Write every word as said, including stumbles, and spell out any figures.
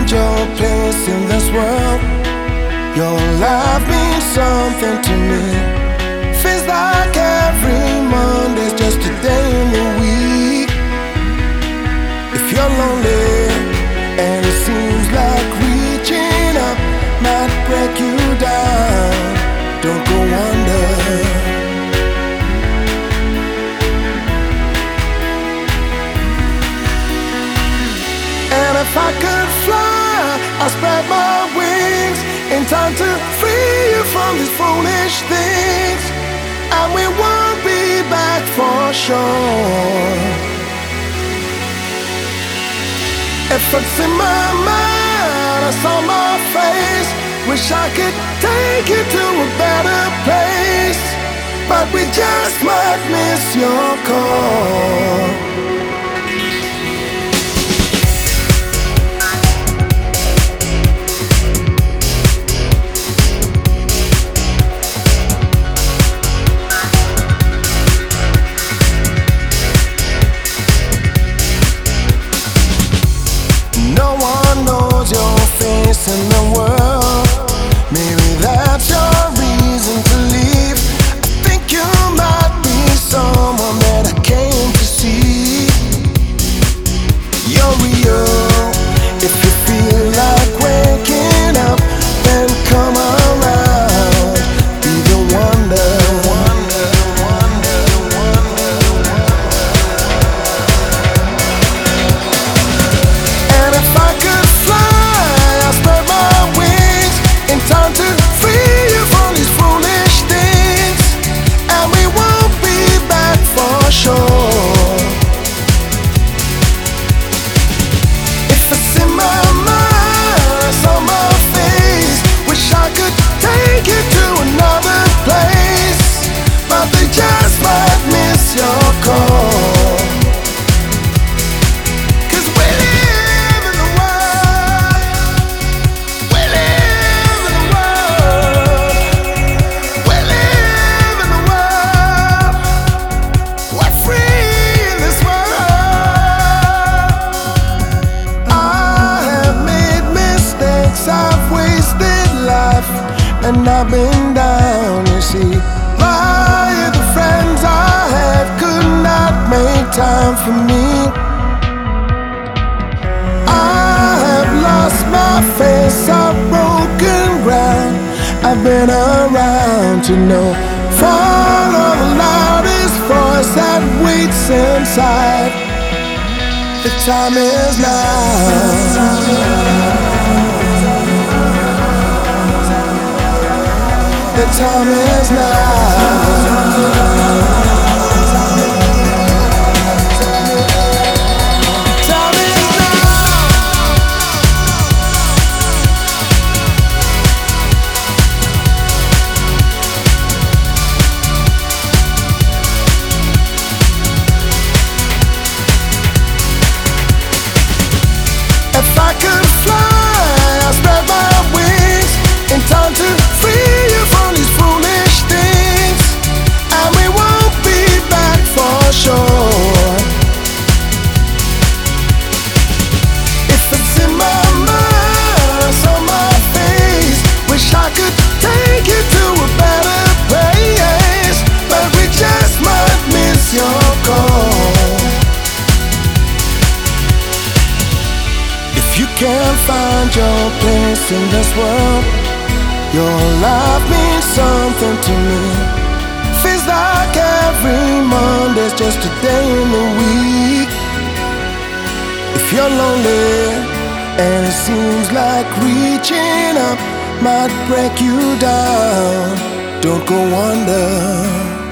find your place in this world. Your love means something to me. Feels like every Monday's just a day in the week. If you're lonely and it seems like reaching up might break you down, don't go under. And if I could fly, I'd spread my wings in time to free you from these foolish things, and we won't be back for sure. If it's in my mind, it's on my face. Wish I could take you to a better place, but we just might miss your call. Your face in the world, maybe that's your reason to leave. I think you might be someone that I came to see. You're real. If you feel like waking up, then come around. Be the wonder. And if I could fly, time to free you from these foolish things, and we won't be back for sure. If it's in my mind, it's on my face. Wish I could take you to another place, but they just might miss your call. And I've been down, you see. My the friends I had could not make time for me. I have lost my face, I've broken ground. I've been around to know. Follow the loudest voice that waits inside. The time is now. The time is now. If I could fly, I'd spread my wings in time to free you from these foolish things, and we won't be back for sure. If it's in my mind, it's on my face. Wish I could take you to a better place, but we just might miss your call. If you can't find your place in this world, your life means something to me. Feels like every Monday's just a day in the week. If you're lonely and it seems like reaching up might break you down, don't go under.